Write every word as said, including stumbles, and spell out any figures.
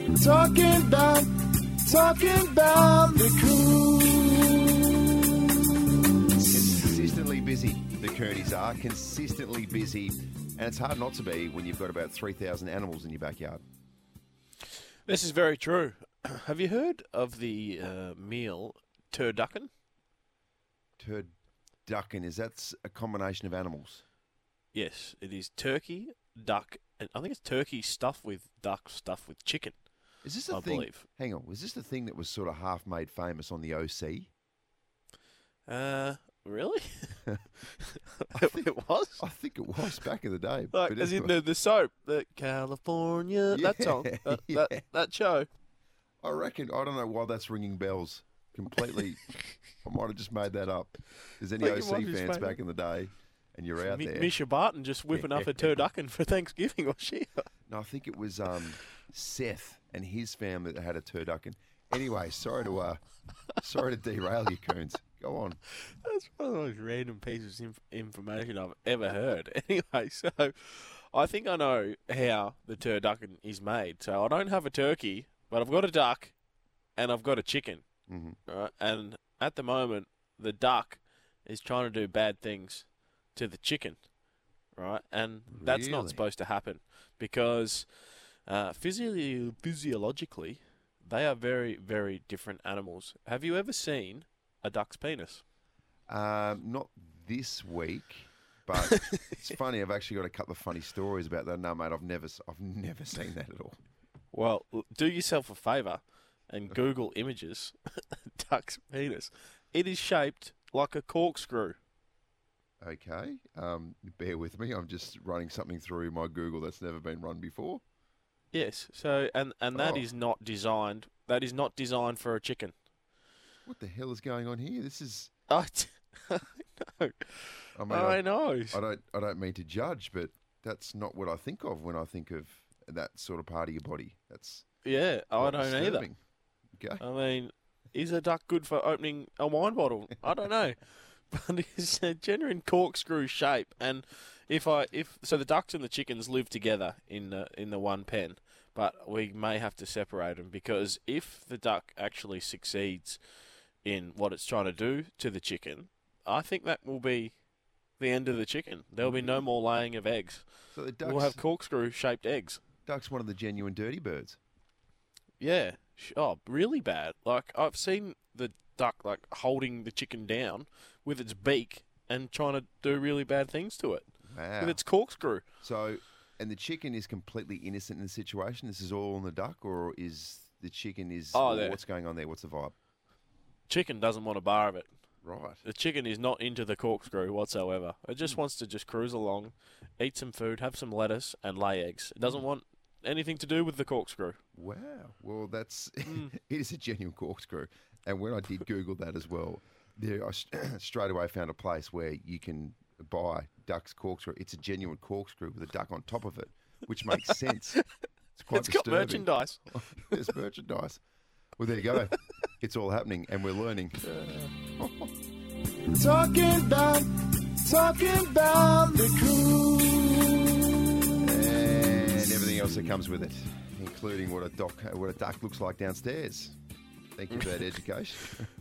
Talking about, talking about the coons. Consistently busy, the Coonies are. Consistently busy. And it's hard not to be when you've got about three thousand animals in your backyard. This is very true. Have you heard of the uh, meal turducken? Turducken, is that a combination of animals? Yes, it is turkey, duck, and I think it's turkey stuffed with duck stuffed with chicken. Is this the I thing? believe. Hang on, was this the thing that was sort of half made famous on the O C? Uh, really? I think, it was? I think it was back in the day. Like, but as in anyway. the, the soap, the California, that Yeah, song, uh, yeah. that, that show. I reckon, I don't know why that's ringing bells. Completely, I might have just made that up. There's any Well, O you C might have just fans made back it. in the day, and you're out Mi- there. Misha Barton just whipping up a turducken for Thanksgiving, was she? No, I think it was um, Seth and his family that had a turducken. Anyway, sorry to uh, sorry to derail you, coons. Go on. That's one of the most random pieces of inf- information I've ever heard. Anyway, so I think I know how the turducken is made. So I don't have a turkey, but I've got a duck and I've got a chicken. Mm-hmm. Right? And at the moment, the duck is trying to do bad things to the chicken, right? And that's Really? not supposed to happen because uh, physio- physiologically, they are very, very different animals. Have you ever seen a duck's penis? Um, not this week, but it's funny. I've actually got a couple of funny stories about that. No, mate, I've never, s- I've never seen that at all. Well, l- do yourself a favour and Google images duck's penis. It is shaped like a corkscrew. Okay, um, bear with me. I'm just running something through my Google that's never been run before. Yes. So, and and that Oh. is not designed. That is not designed for a chicken. What the hell is going on here? This is. I t- I know. I mean, I I, know. I don't, I don't mean to judge, but that's not what I think of when I think of that sort of part of your body. That's. Yeah, I quite don't either. disturbing. Okay. I mean, is a duck good for opening a wine bottle? I don't know, but it's a genuine corkscrew shape. And if I if so, the ducks and the chickens live together in the in the one pen, but we may have to separate them because if the duck actually succeeds in what it's trying to do to the chicken, I think that will be the end of the chicken. There will be no more laying of eggs. So the duck's, We'll have corkscrew shaped eggs. duck's one of the genuine dirty birds. Yeah. Sh- Oh, really bad. Like, I've seen the duck, like, holding the chicken down with its beak and trying to do really bad things to it Wow. with its corkscrew. So, and the chicken is completely innocent in the situation. This is all on the duck, or is the chicken is? Oh, or there. what's going on there? What's the vibe? Chicken doesn't want a bar of it. Right. The chicken is not into the corkscrew whatsoever. It just wants to just cruise along, eat some food, have some lettuce, and lay eggs. It doesn't want anything to do with the corkscrew. Wow. Well, that's Mm. it is a genuine corkscrew. And when I did Google that as well, there I straight away found a place where you can buy duck's corkscrew. It's a genuine corkscrew with a duck on top of it, which makes sense. It's quite It's got disturbing. merchandise. There's merchandise. Well, there you go. It's all happening, and we're learning. Talking about, talking about the coons. And everything else that comes with it, including what a doc, what a duck looks like downstairs. Thank you for that education.